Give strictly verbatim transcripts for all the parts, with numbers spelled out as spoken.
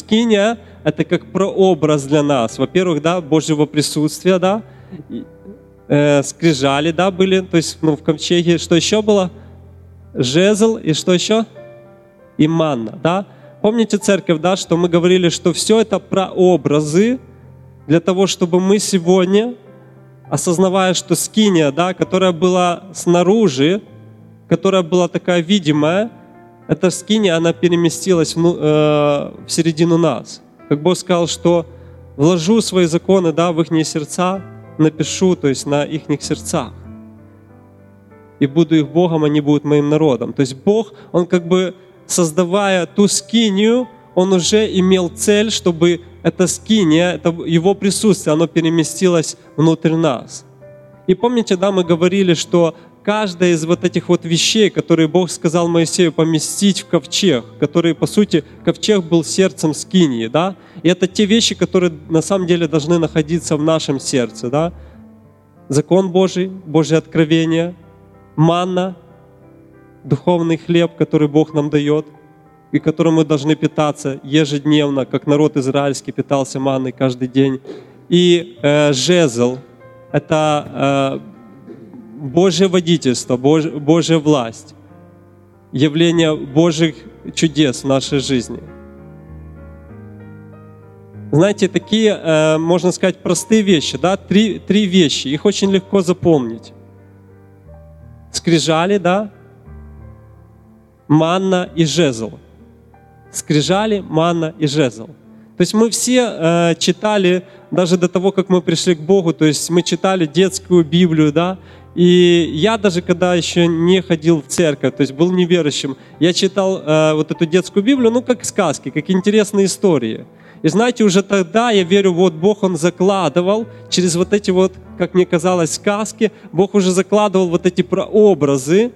скиния — это как прообраз для нас. Во-первых, да, Божьего присутствия, да, э, скрижали, да, были, то есть ну, в ковчеге. Что еще было? Жезл и что еще? И манна, да. Помните, церковь, да, что мы говорили, что все это прообразы для того, чтобы мы сегодня, осознавая, что скиния, да, которая была снаружи, которая была такая видимая, эта скиния, она переместилась в, э, в середину нас. Как Бог сказал, что вложу свои законы, да, в их сердца, напишу, то есть на их сердцах. И буду их Богом, они будут моим народом. То есть Бог, Он как бы, создавая ту скинию, Он уже имел цель, чтобы эта скиния, это Его присутствие, оно переместилось внутрь нас. И помните, да, мы говорили, что каждая из вот этих вот вещей, которые Бог сказал Моисею поместить в ковчег, которые, по сути, ковчег был сердцем скинии, да, и это те вещи, которые на самом деле должны находиться в нашем сердце, да. Закон Божий, Божье откровение, манна, духовный хлеб, который Бог нам дает, и которым мы должны питаться ежедневно, как народ израильский питался манной каждый день. И э, жезл — это э, Божье водительство, Божь, Божья власть, явление Божьих чудес в нашей жизни. Знаете, такие, э, можно сказать, простые вещи, да, три, три вещи, их очень легко запомнить. Скрижали, да, манна и жезл. Скрижали, манна и жезл. То есть мы все э, читали, даже до того, как мы пришли к Богу, то есть мы читали детскую Библию, да, и я даже когда еще не ходил в церковь, то есть был неверующим, я читал э, вот эту детскую Библию, ну, как сказки, как интересные истории. И знаете, уже тогда, я верю, вот Бог, Он закладывал через вот эти вот, как мне казалось, сказки, Бог уже закладывал вот эти прообразы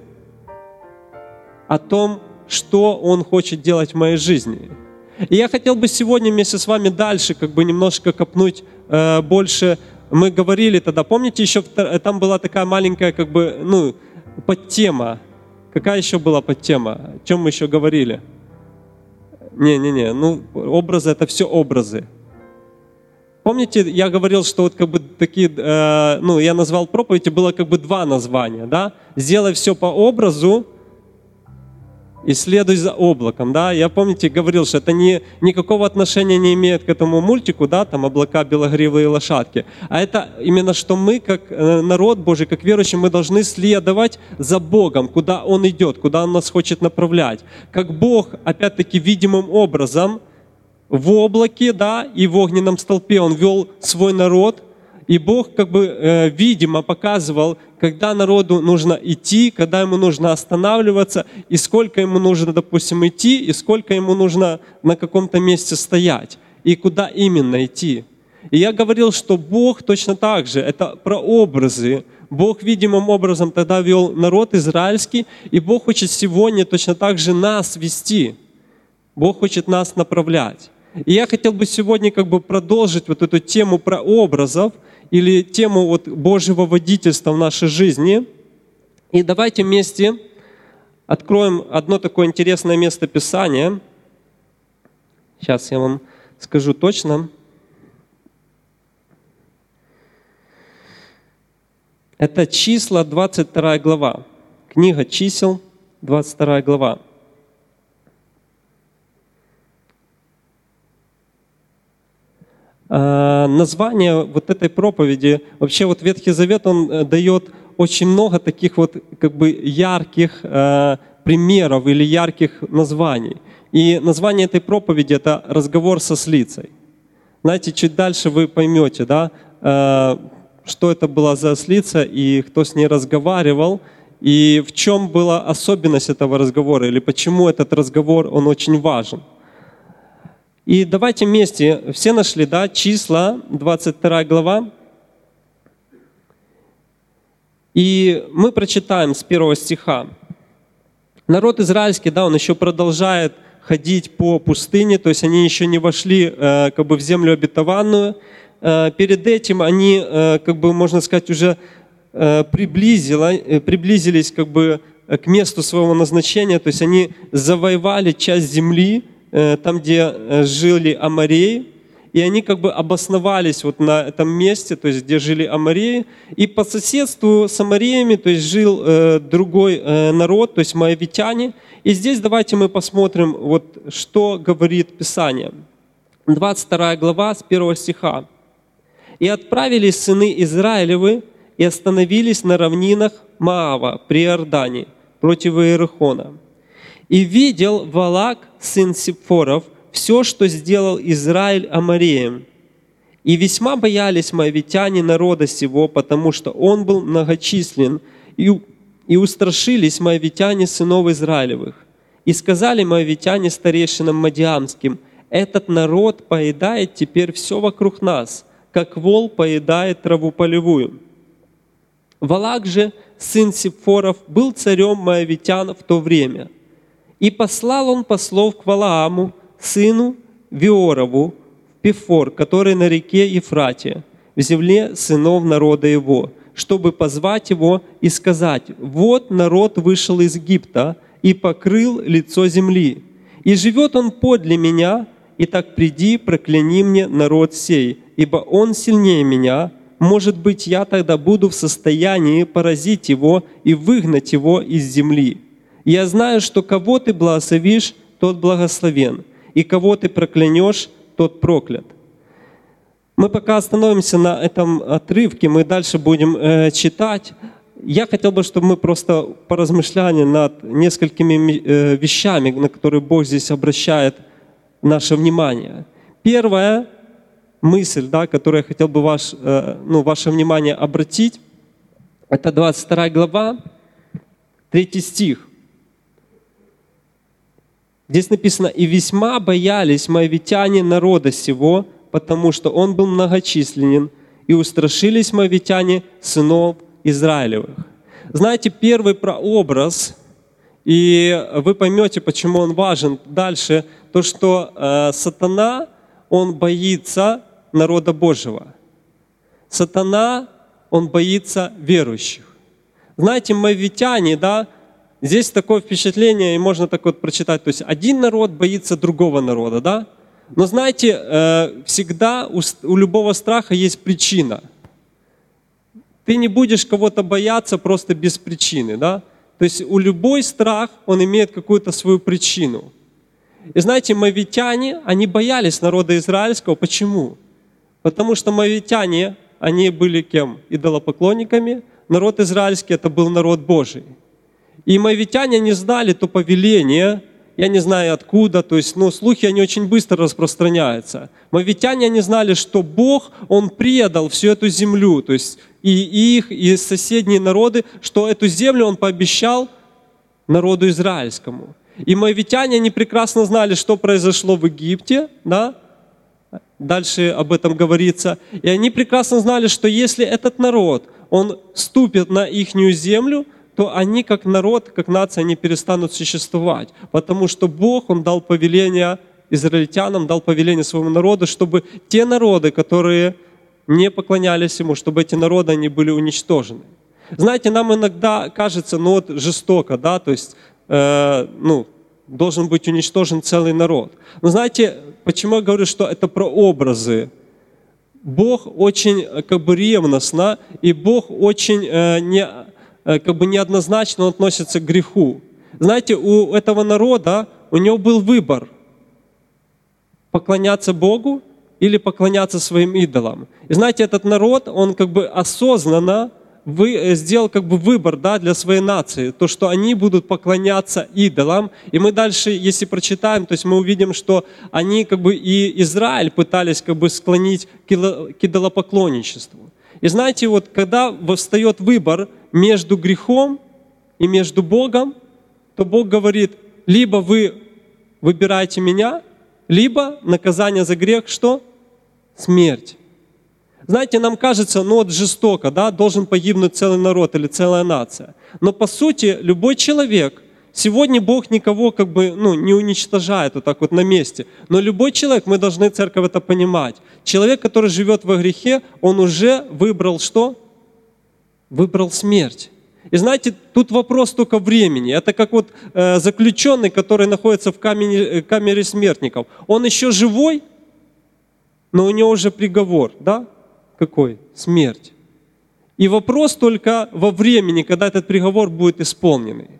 о том, что Он хочет делать в моей жизни. И я хотел бы сегодня вместе с вами дальше как бы немножко копнуть э, больше. Мы говорили тогда, помните, еще там была такая маленькая как бы, ну, подтема. Какая еще была подтема? О чем мы еще говорили? Не-не-не, ну, образы — это все образы. Помните, я говорил, что вот как бы такие, э, ну, я назвал проповедь, и было как бы два названия, да? «Сделай все по образу» и «Следуй за облаком», да? Я, помните, говорил, что это не, никакого отношения не имеет к этому мультику, да, там облака, белогривые лошадки, а это именно, что мы, как народ Божий, как верующие, мы должны следовать за Богом, куда Он идет, куда Он нас хочет направлять. Как Бог, опять-таки, видимым образом в облаке, да, и в огненном столпе Он вел свой народ, и Бог как бы э, видимо показывал, когда народу нужно идти, когда ему нужно останавливаться, и сколько ему нужно, допустим, идти, и сколько ему нужно на каком-то месте стоять, и куда именно идти. И я говорил, что Бог точно так же, это прообразы. Бог видимым образом тогда вел народ израильский, и Бог хочет сегодня точно так же нас вести. Бог хочет нас направлять. И я хотел бы сегодня как бы продолжить вот эту тему прообразов, или тему вот Божьего водительства в нашей жизни. И давайте вместе откроем одно такое интересное место Писания. Сейчас я вам скажу точно. Это Числа, двадцать вторая глава. Книга Чисел, двадцать вторая глава. Название вот этой проповеди, вообще вот Ветхий Завет, он дает очень много таких вот как бы ярких э, примеров или ярких названий. И название этой проповеди — это «Разговор со ослицей». Знаете, чуть дальше вы поймете, да, э, что это была за ослица и кто с ней разговаривал, и в чем была особенность этого разговора, или почему этот разговор, он очень важен. И давайте вместе, все нашли, да, Числа, двадцать вторая глава. И мы прочитаем с первого стиха. Народ израильский, да, он еще продолжает ходить по пустыне, то есть они еще не вошли э, как бы в землю обетованную. Э, перед этим они, э, как бы, можно сказать, уже э, приблизило, э, приблизились как бы к месту своего назначения, то есть они завоевали часть земли, там, где жили амореи, и они как бы обосновались вот на этом месте, то есть где жили амореи. И по соседству с амореями, то есть жил э, другой э, народ, то есть моавитяне. И здесь давайте мы посмотрим, вот, что говорит Писание. двадцать вторая глава с первого стиха. «И отправились сыны Израилевы, и остановились на равнинах Моава при Иордане против Иерихона. И видел Валак, сын Сипфоров, все, что сделал Израиль амореям. И весьма боялись моавитяне народа сего, потому что он был многочислен, и, и устрашились моавитяне сынов Израилевых. И сказали моавитяне старейшинам мадиамским: этот народ поедает теперь все вокруг нас, как вол поедает траву полевую. Валак же, сын Сипфоров, был царем моавитян в то время. И послал он послов к Валааму, сыну Виорову, в Пефор, который на реке Ефрате, в земле сынов народа его, чтобы позвать его и сказать: вот народ вышел из Египта и покрыл лицо земли, и живет он подле меня, и так приди, прокляни мне народ сей, ибо он сильнее меня. Может быть, я тогда буду в состоянии поразить его и выгнать его из земли. Я знаю, что кого ты благословишь, тот благословен, и кого ты проклянешь, тот проклят». Мы пока остановимся на этом отрывке, мы дальше будем э, читать. Я хотел бы, чтобы мы просто поразмышляли над несколькими э, вещами, на которые Бог здесь обращает наше внимание. Первая мысль, да, которую я хотел бы ваш, э, ну, ваше внимание обратить, это двадцать вторая глава, третий стих. Здесь написано: «И весьма боялись моавитяне народа сего, потому что он был многочисленен, и устрашились моавитяне сынов Израилевых». Знаете, первый прообраз, и вы поймете, почему он важен дальше, то, что э, сатана, он боится народа Божьего. Сатана, он боится верующих. Знаете, моавитяне, да, здесь такое впечатление, и можно так вот прочитать, то есть один народ боится другого народа, да? Но знаете, всегда у любого страха есть причина. Ты не будешь кого-то бояться просто без причины, да? То есть у любой страх, он имеет какую-то свою причину. И знаете, моавитяне, они боялись народа израильского. Почему? Потому что моавитяне, они были кем? Идолопоклонниками. Народ израильский — это был народ Божий. И моавитяне не знали то повеление, я не знаю откуда, то есть, ну, слухи, они очень быстро распространяются. Моавитяне не знали, что Бог, Он предал всю эту землю, то есть и их, и соседние народы, что эту землю Он пообещал народу израильскому. И моавитяне, они прекрасно знали, что произошло в Египте, да? Дальше об этом говорится. И они прекрасно знали, что если этот народ, он ступит на ихнюю землю, то они как народ, как нация, они перестанут существовать. Потому что Бог, Он дал повеление израильтянам, дал повеление своему народу, чтобы те народы, которые не поклонялись Ему, чтобы эти народы, они были уничтожены. Знаете, нам иногда кажется, ну вот жестоко, да, то есть, э, ну, должен быть уничтожен целый народ. Но знаете, почему я говорю, что это прообразы? Бог очень как бы ревностно, и Бог очень э, не... как бы неоднозначно относится к греху. Знаете, у этого народа, у него был выбор: поклоняться Богу или поклоняться своим идолам. И знаете, этот народ, он как бы осознанно вы, сделал как бы выбор, да, для своей нации, то, что они будут поклоняться идолам. И мы дальше, если прочитаем, то есть мы увидим, что они как бы и Израиль пытались как бы склонить к идолопоклонничеству. И знаете, вот когда встает выбор между грехом и между Богом, то Бог говорит: либо вы выбираете меня, либо наказание за грех что? Смерть. Знаете, нам кажется, ну вот жестоко, да, должен погибнуть целый народ или целая нация. Но по сути, любой человек, сегодня Бог никого как бы, ну, не уничтожает вот так вот на месте. Но любой человек, мы должны, церковь, это понимать. Человек, который живет во грехе, он уже выбрал что? Выбрал смерть. И знаете, тут вопрос только времени. Это как вот э, заключенный, который находится в камере, камере смертников. Он еще живой, но у него уже приговор, да? Какой? Смерть. И вопрос только во времени, когда этот приговор будет исполненный.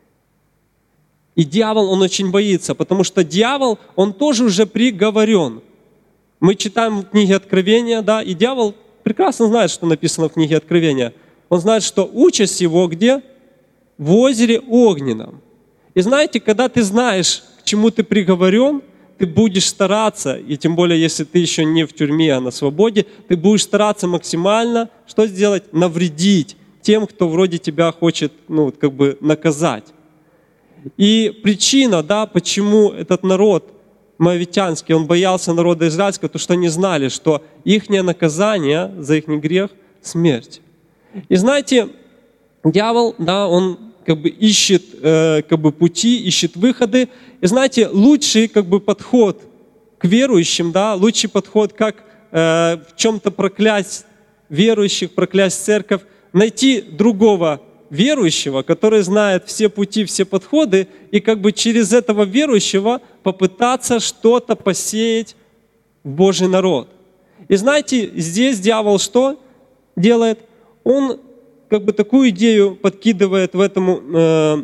И дьявол, он очень боится, потому что дьявол, он тоже уже приговорен. Мы читаем в книге Откровения, да, и дьявол прекрасно знает, что написано в книге Откровения. Он знает, что участь его где? В озере огненном. И знаете, когда ты знаешь, к чему ты приговорен, ты будешь стараться, и тем более, если ты еще не в тюрьме, а на свободе, ты будешь стараться максимально, что сделать? Навредить тем, кто вроде тебя хочет, ну, как бы наказать. И причина, да, почему этот народ моавитянский, он боялся народа израильского, то что они знали, что их наказание за их грех — смерть. И знаете, дьявол, да, он как бы ищет э, как бы пути, ищет выходы. И знаете, лучший как бы подход к верующим, да, лучший подход, как э, в чем-то проклясть верующих, проклясть церковь, найти другого верующего, который знает все пути, все подходы, и как бы через этого верующего попытаться что-то посеять в Божий народ. И знаете, здесь дьявол что делает? Он как бы такую идею подкидывает в этому э,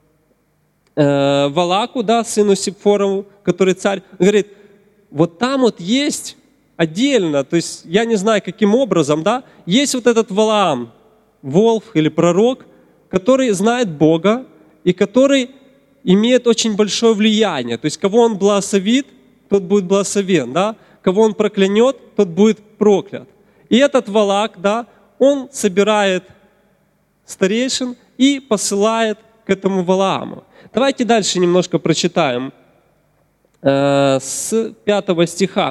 э, Валаку, да, сыну Сипфорову, который царь. Он говорит, вот там вот есть отдельно, то есть я не знаю, каким образом, да, есть вот этот Валаам, волк или пророк, который знает Бога и который имеет очень большое влияние. То есть кого он благословит, тот будет благословен, да? Кого он проклянет, тот будет проклят. И этот Валак, да, он собирает старейшин и посылает к этому Валааму. Давайте дальше немножко прочитаем э, с пятого стиха.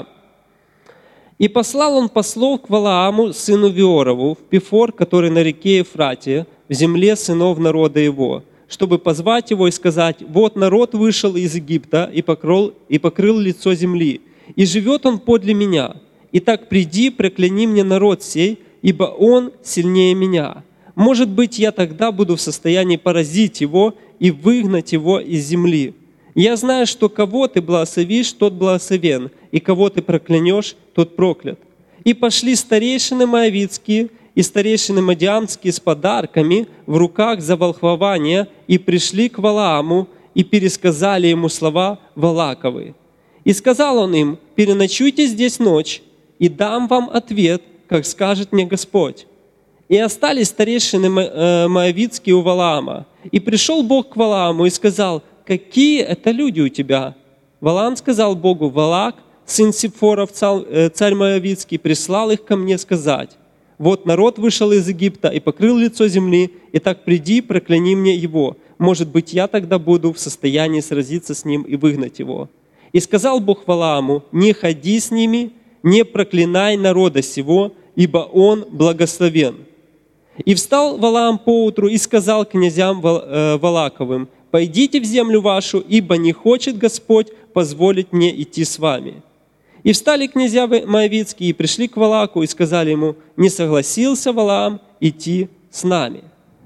«И послал он послов к Валааму, сыну Виорову, в Пифор, который на реке Ефрате, в земле сынов народа его, чтобы позвать его и сказать, вот народ вышел из Египта и покрыл, и покрыл лицо земли, и живет он подле меня. Итак, приди, прокляни мне народ сей, ибо он сильнее меня. Может быть, я тогда буду в состоянии поразить его и выгнать его из земли. Я знаю, что кого ты благословишь, тот благословен, и кого ты проклянешь, тот проклят. И пошли старейшины моавитские и старейшины мадиамские с подарками в руках за волхвование, и пришли к Валааму, и пересказали ему слова Валаковы. И сказал он им, переночуйте здесь ночь, и дам вам ответ, как скажет мне Господь. И остались старейшины моавитские у Валаама. И пришел Бог к Валааму и сказал, какие это люди у тебя? Валаам сказал Богу, Валак, сын Сипфоров, царь моавитский, прислал их ко мне сказать, вот народ вышел из Египта и покрыл лицо земли, и так приди, прокляни мне его. Может быть, я тогда буду в состоянии сразиться с ним и выгнать его. И сказал Бог Валааму, не ходи с ними, не проклинай народа сего, ибо он благословен. И встал Валаам поутру и сказал князям Валаковым, пойдите в землю вашу, ибо не хочет Господь позволить мне идти с вами. И встали князья моавитские и пришли к Валаку и сказали ему, не согласился Валаам идти с нами.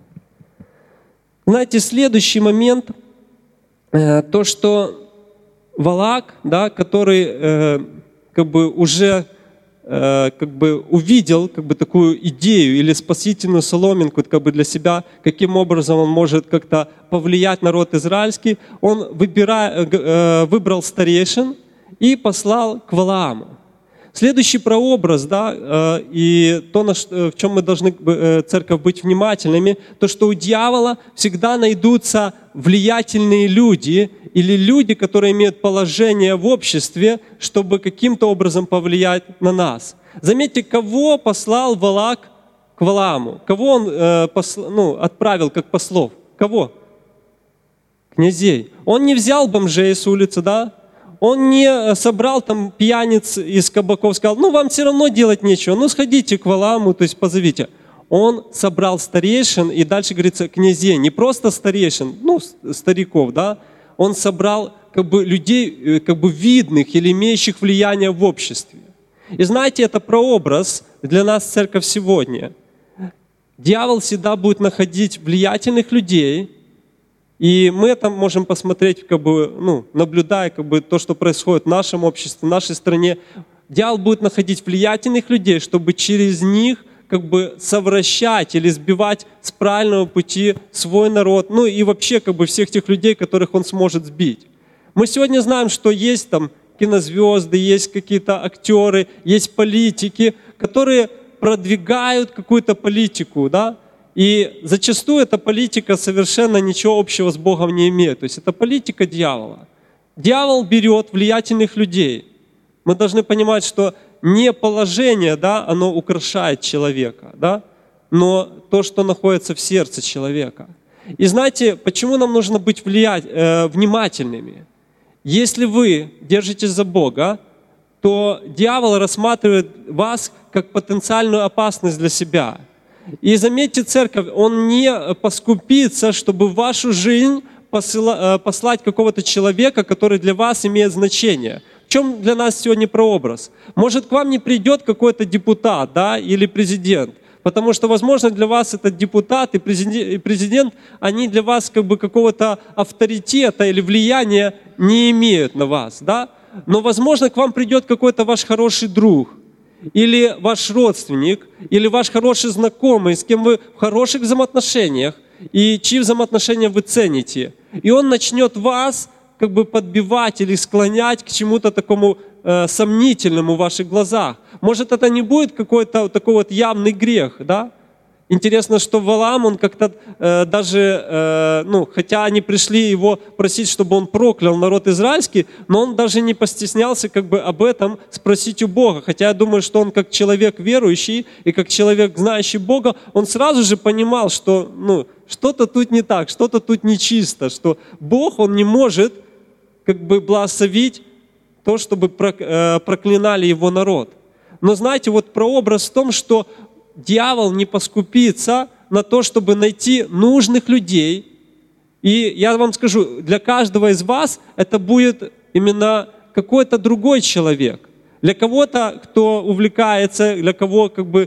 Знаете, следующий момент, то, что Валак, да, который как бы уже как бы увидел как бы такую идею или спасительную соломинку как бы для себя, каким образом он может как-то повлиять на народ израильский, он выбирая, выбрал старейшин и послал к Валааму. Следующий прообраз, да, и то, в чем мы должны, церковь, быть внимательными, то, что у дьявола всегда найдутся влиятельные люди или люди, которые имеют положение в обществе, чтобы каким-то образом повлиять на нас. Заметьте, кого послал Валак к Валааму? Кого он э, посл, ну, отправил как послов? Кого? Князей. Он не взял бомжей с улицы, да? Он не собрал там пьяниц из кабаков, сказал, ну вам все равно делать нечего, ну сходите к Валааму, то есть позовите. Он собрал старейшин, и дальше говорится князей, не просто старейшин, ну стариков, да, он собрал как бы людей как бы видных или имеющих влияние в обществе. И знаете, это прообраз для нас, церковь, сегодня. Дьявол всегда будет находить влиятельных людей, и мы там можем посмотреть, как бы, ну, наблюдая как бы, то, что происходит в нашем обществе, в нашей стране. Дьявол будет находить влиятельных людей, чтобы через них как бы совращать или сбивать с правильного пути свой народ, ну и вообще как бы всех тех людей, которых он сможет сбить. Мы сегодня знаем, что есть там кинозвезды, есть какие-то актеры, есть политики, которые продвигают какую-то политику, да, и зачастую эта политика совершенно ничего общего с Богом не имеет. То есть это политика дьявола. Дьявол берет влиятельных людей. Мы должны понимать, что не положение, да, оно украшает человека, да, но то, что находится в сердце человека. И знаете, почему нам нужно быть влиять, э, внимательными? Если вы держитесь за Бога, то дьявол рассматривает вас как потенциальную опасность для себя. И заметьте, церковь, он не поскупится, чтобы в вашу жизнь посыла, послать какого-то человека, который для вас имеет значение. В чем для нас сегодня прообраз? Может, к вам не придет какой-то депутат, да, или президент, потому что, возможно, для вас этот депутат и президент, и президент, они для вас как бы какого-то авторитета или влияния не имеют на вас, да? Но, возможно, к вам придет какой-то ваш хороший друг, или ваш родственник, или ваш хороший знакомый, с кем вы в хороших взаимоотношениях, и чьи взаимоотношения вы цените. И он начнет вас как бы подбивать или склонять к чему-то такому э, сомнительному в ваших глазах. Может, это не будет какой-то вот такой вот явный грех, да? Интересно, что Валаам, он как-то э, даже, э, ну, хотя они пришли его просить, чтобы он проклял народ израильский, но он даже не постеснялся как бы об этом спросить у Бога. Хотя я думаю, что он как человек верующий и как человек, знающий Бога, он сразу же понимал, что, ну, что-то тут не так, что-то тут нечисто, что Бог, он не может как бы благословить то, чтобы проклинали его народ. Но знаете, вот прообраз в том, что дьявол не поскупится на то, чтобы найти нужных людей. И я вам скажу, для каждого из вас это будет именно какой-то другой человек. Для кого-то, кто увлекается, для кого как бы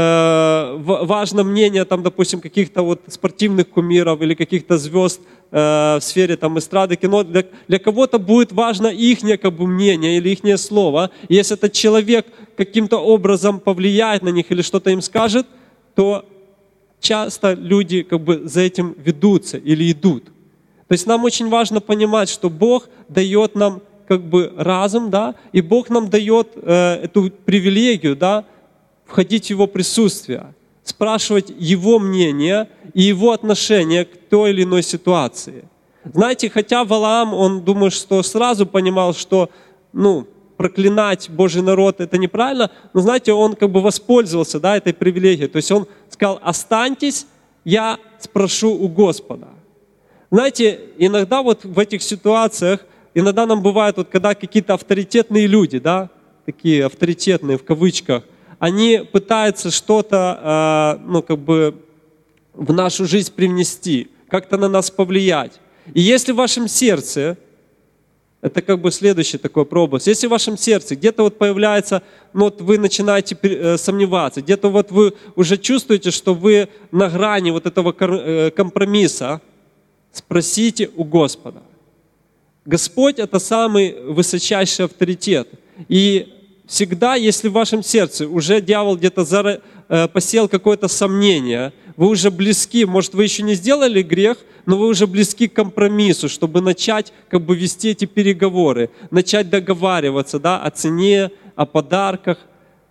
э, важно мнение, там, допустим, каких-то вот спортивных кумиров или каких-то звезд э, в сфере там, эстрады, кино, для, для кого-то будет важно их как бы, мнение или их слово. И если этот человек каким-то образом повлияет на них или что-то им скажет, то часто люди как бы за этим ведутся или идут. То есть нам очень важно понимать, что Бог дает нам как бы разум, да, и Бог нам дает э, эту привилегию, да, входить в Его присутствие, спрашивать Его мнение и Его отношение к той или иной ситуации. Знаете, хотя Валаам, он думает, что сразу понимал, что, ну, проклинать Божий народ это неправильно, но, знаете, он как бы воспользовался, да, этой привилегией. То есть он сказал: останьтесь, я спрошу у Господа. Знаете, иногда вот в этих ситуациях, иногда нам бывает, вот когда какие-то авторитетные люди, да, такие авторитетные в кавычках, они пытаются что-то, ну, как бы в нашу жизнь привнести, как-то на нас повлиять. И если в вашем сердце, это как бы следующий такой прообраз, если в вашем сердце где-то вот появляется, ну, вот вы начинаете сомневаться, где-то вот вы уже чувствуете, что вы на грани вот этого компромисса, спросите у Господа. Господь – это самый высочайший авторитет. И всегда, если в вашем сердце уже дьявол где-то зара... посеял какое-то сомнение, вы уже близки, может, вы еще не сделали грех, но вы уже близки к компромиссу, чтобы начать как бы вести эти переговоры, начать договариваться, да, о цене, о подарках.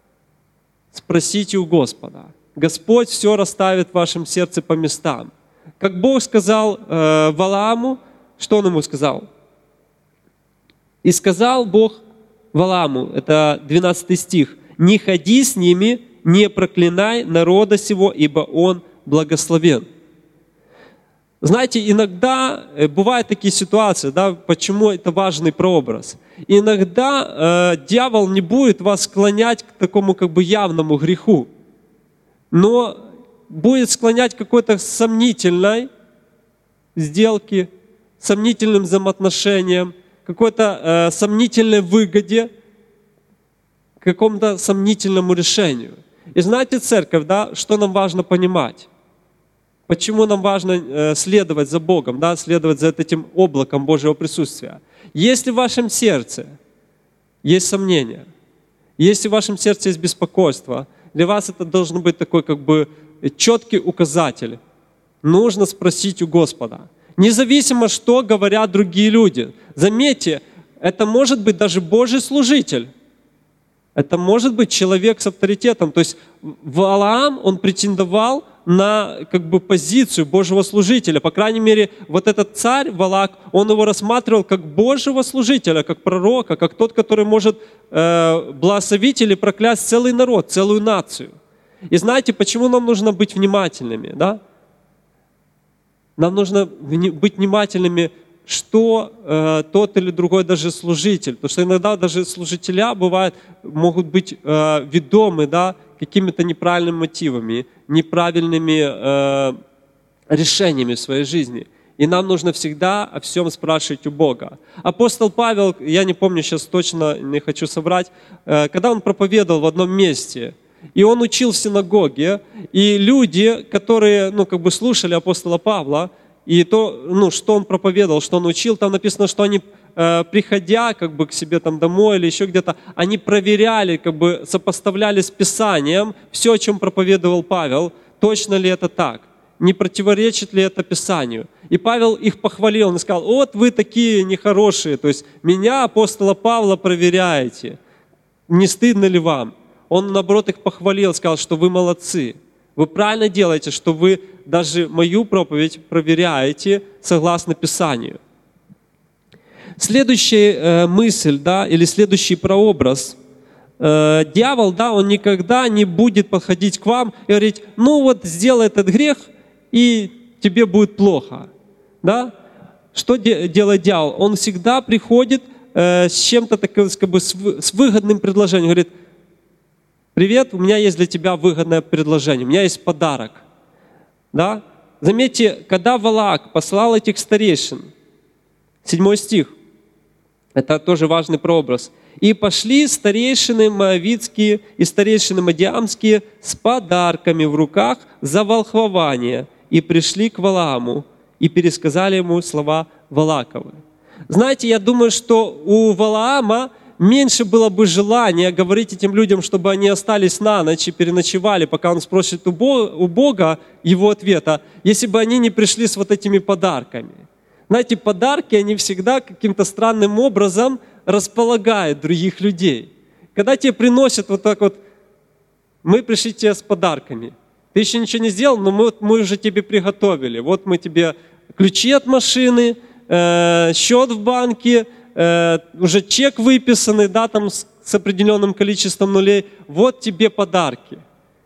Спросите у Господа. Господь все расставит в вашем сердце по местам. Как Бог сказал э, Валааму, что Он ему сказал? «И сказал Бог Валааму», это двенадцатый стих, «Не ходи с ними, не проклинай народа сего, ибо он благословен». Знаете, иногда бывают такие ситуации, да, почему это важный прообраз. Иногда э, дьявол не будет вас склонять к такому как бы явному греху, но будет склонять к какой-то сомнительной сделке, сомнительным взаимоотношениям, какой-то э, сомнительной выгоде, к какому-то сомнительному решению. И знаете, церковь, да, что нам важно понимать? Почему нам важно следовать за Богом, да, следовать за этим облаком Божьего присутствия? Если в вашем сердце есть сомнения, если в вашем сердце есть беспокойство, для вас это должен быть такой как бы четкий указатель. Нужно спросить у Господа. Независимо, что говорят другие люди. Заметьте, это может быть даже Божий служитель. Это может быть человек с авторитетом. То есть Валаам, он претендовал на как бы позицию Божьего служителя. По крайней мере, вот этот царь Валак, он его рассматривал как Божьего служителя, как пророка, как тот, который может э, благословить или проклясть целый народ, целую нацию. И знаете, почему нам нужно быть внимательными? Да? Нам нужно быть внимательными, что э, тот или другой даже служитель. Потому что иногда даже служителя бывают, могут быть э, ведомы, да, какими-то неправильными мотивами, неправильными э, решениями в своей жизни. И нам нужно всегда о всем спрашивать у Бога. Апостол Павел, я не помню сейчас точно, не хочу соврать, э, когда он проповедовал в одном месте, и он учил в синагоге, и люди, которые ну, как бы слушали апостола Павла, и то, ну, что он проповедовал, что он учил, там написано, что они, э, приходя как бы к себе там домой или еще где-то, они проверяли, как бы сопоставляли с Писанием все, о чем проповедовал Павел, точно ли это так, не противоречит ли это Писанию. И Павел их похвалил, он сказал: вот вы такие нехорошие, то есть меня, апостола Павла, проверяете, не стыдно ли вам? Он, наоборот, их похвалил, сказал, что вы молодцы. Вы правильно делаете, что вы даже мою проповедь проверяете согласно Писанию. Следующая э, мысль, да, или следующий прообраз. Э, дьявол, да, он никогда не будет подходить к вам и говорить: ну вот сделай этот грех, и тебе будет плохо. Да? Что де- делает дьявол? Он всегда приходит э, с чем-то таким, как бы, с, с выгодным предложением. Говорит: привет, у меня есть для тебя выгодное предложение, у меня есть подарок. Да? Заметьте, когда Валаак послал этих старейшин, седьмой стих, это тоже важный прообраз. «И пошли старейшины моавитские и старейшины мадиамские с подарками в руках за волхвование, и пришли к Валааму, и пересказали ему слова Валааковы». Знаете, я думаю, что у Валаама меньше было бы желания говорить этим людям, чтобы они остались на ночь и переночевали, пока он спросит у Бога его ответа, если бы они не пришли с вот этими подарками. Знаете, подарки, они всегда каким-то странным образом располагают других людей. Когда тебе приносят вот так вот: мы пришли тебе с подарками, ты еще ничего не сделал, но мы, мы уже тебе приготовили. Вот мы тебе ключи от машины, э, счет в банке, уже чек выписанный, да, там с, с определенным количеством нулей. Вот тебе подарки.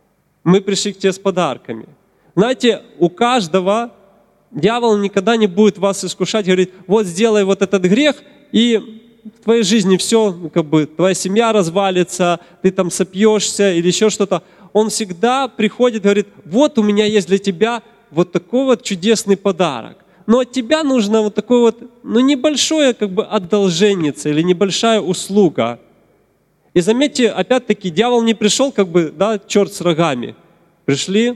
Мы пришли к тебе с подарками. Знаете, у каждого дьявол никогда не будет вас искушать, говорит: вот сделай вот этот грех, и в твоей жизни все, как бы, твоя семья развалится, ты там сопьешься или еще что-то. Он всегда приходит и говорит: вот у меня есть для тебя вот такой вот чудесный подарок. Но от тебя нужно вот такое вот, ну, небольшое как бы одолженница или небольшая услуга. И заметьте, опять-таки, дьявол не пришел как бы, да, черт с рогами. Пришли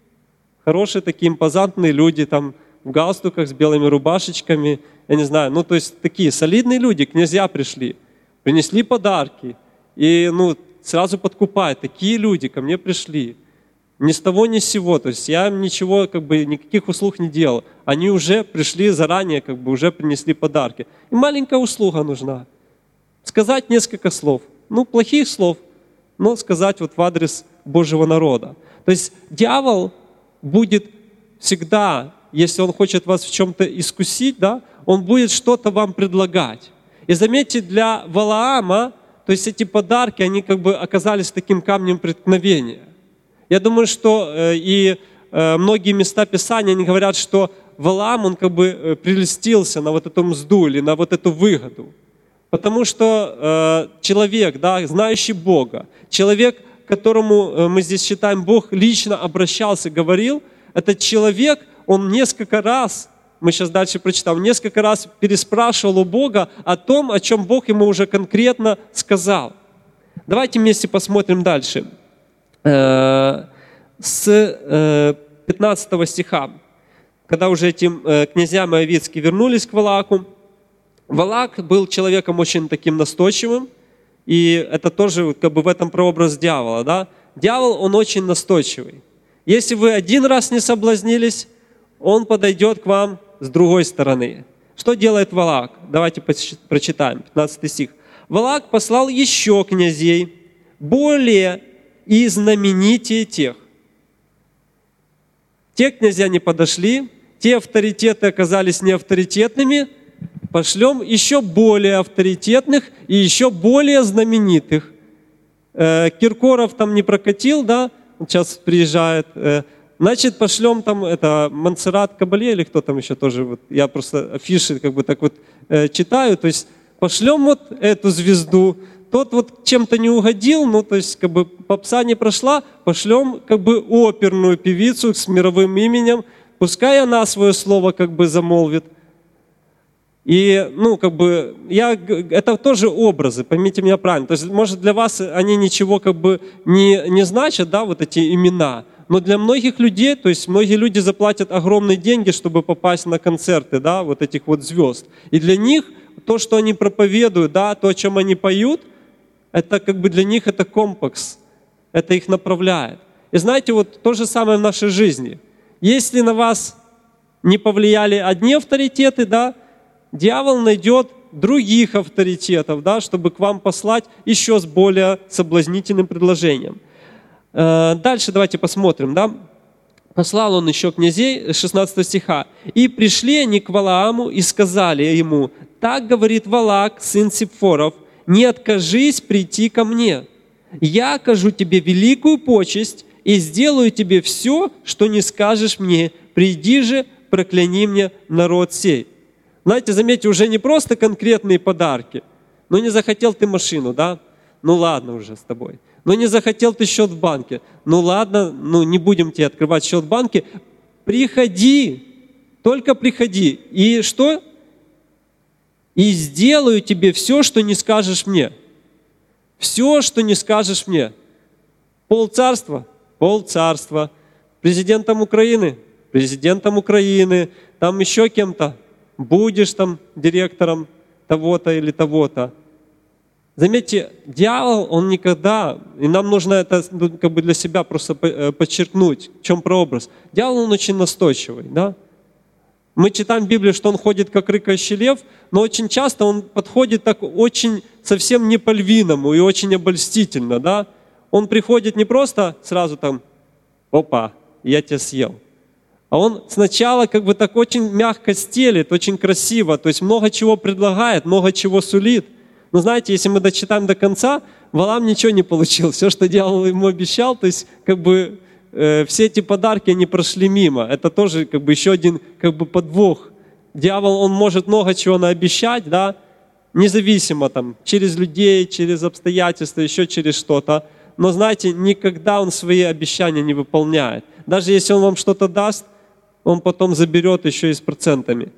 хорошие такие импозантные люди, там, в галстуках с белыми рубашечками, я не знаю, ну, то есть такие солидные люди, князья пришли, принесли подарки. И, ну, сразу подкупают, такие люди ко мне пришли. Ни с того, ни с сего. То есть я им ничего, как бы, никаких услуг не делал. Они уже пришли заранее, как бы уже принесли подарки. И маленькая услуга нужна. Сказать несколько слов. Ну, плохих слов, но сказать вот в адрес Божьего народа. То есть дьявол будет всегда, если он хочет вас в чем-то искусить, да, он будет что-то вам предлагать. И заметьте, для Валаама, то есть эти подарки, они как бы оказались таким камнем преткновения. Я думаю, что э, и э, многие места Писания, они говорят, что Валаам, он как бы э, прельстился на вот эту мзду или на вот эту выгоду. Потому что э, человек, да, знающий Бога, человек, которому э, мы здесь считаем, Бог лично обращался, говорил, этот человек, он несколько раз, мы сейчас дальше прочитаем, несколько раз переспрашивал у Бога о том, о чем Бог ему уже конкретно сказал. Давайте вместе посмотрим дальше. э, с э, пятнадцатого стиха, когда уже эти э, князья моавитские вернулись к Валааку. Валаак был человеком очень таким настойчивым, и это тоже как бы в этом прообраз дьявола. Да? Дьявол, он очень настойчивый. Если вы один раз не соблазнились, он подойдет к вам с другой стороны. Что делает Валаак? Давайте прочитаем, пятнадцатый стих. Валаак послал еще князей, более и знаменитее тех. Те князья не подошли, те авторитеты оказались неавторитетными, пошлем еще более авторитетных и еще более знаменитых. Киркоров там не прокатил, да, сейчас приезжает. Значит, пошлем там это Монсеррат Кабалье или кто там еще тоже. Вот, я просто афиши как бы так вот читаю. То есть пошлем вот эту звезду. Тот вот чем-то не угодил, ну то есть как бы попса не прошла, пошлем как бы оперную певицу с мировым именем. Пускай она свое слово как бы замолвит. И, ну, как бы, я, это тоже образы, поймите меня правильно. То есть, может, для вас они ничего как бы не, не значат, да, вот эти имена. Но для многих людей, то есть, многие люди заплатят огромные деньги, чтобы попасть на концерты, да, вот этих вот звезд. И для них то, что они проповедуют, да, то, о чем они поют, это как бы для них это компас, это их направляет. И знаете, вот то же самое в нашей жизни. Если на вас не повлияли одни авторитеты, да, дьявол найдет других авторитетов, да, чтобы к вам послать еще с более соблазнительным предложением. Дальше давайте посмотрим. Да. Послал он еще князей, шестнадцатого стиха. «И пришли они к Валааму и сказали ему, так говорит Валаак, сын Сипфоров, не откажись прийти ко мне. Я окажу тебе великую почесть и сделаю тебе все, что не скажешь мне. Приди же, прокляни мне народ сей». Знаете, заметьте, уже не просто конкретные подарки. Ну, не захотел ты машину, да? Ну, ладно уже с тобой. Ну, не захотел ты счет в банке. Ну, ладно, ну, не будем тебе открывать счет в банке. Приходи, только приходи. И что? И сделаю тебе все, что не скажешь мне. Все, что не скажешь мне. Полцарства? Полцарства. Президентом Украины? Президентом Украины. Там еще кем-то? Будешь там директором того-то или того-то. Заметьте, дьявол, он никогда, и нам нужно это ну, как бы для себя просто подчеркнуть, в чем прообраз. Дьявол, он очень настойчивый, да? Мы читаем в Библии, что он ходит как рыкающий лев, но очень часто он подходит так очень совсем не по-львиному и очень обольстительно, да? Он приходит не просто сразу там, опа, я тебя съел. А он сначала как бы так очень мягко стелит, очень красиво, то есть много чего предлагает, много чего сулит. Но знаете, если мы дочитаем до конца, Валаам ничего не получил. Все, что дьявол ему обещал, то есть как бы э, все эти подарки, они прошли мимо. Это тоже как бы еще один как бы подвох. Дьявол, он может много чего наобещать, да, независимо там, через людей, через обстоятельства, еще через что-то. Но знаете, никогда он свои обещания не выполняет. Даже если он вам что-то даст, он потом заберет еще и с процентами.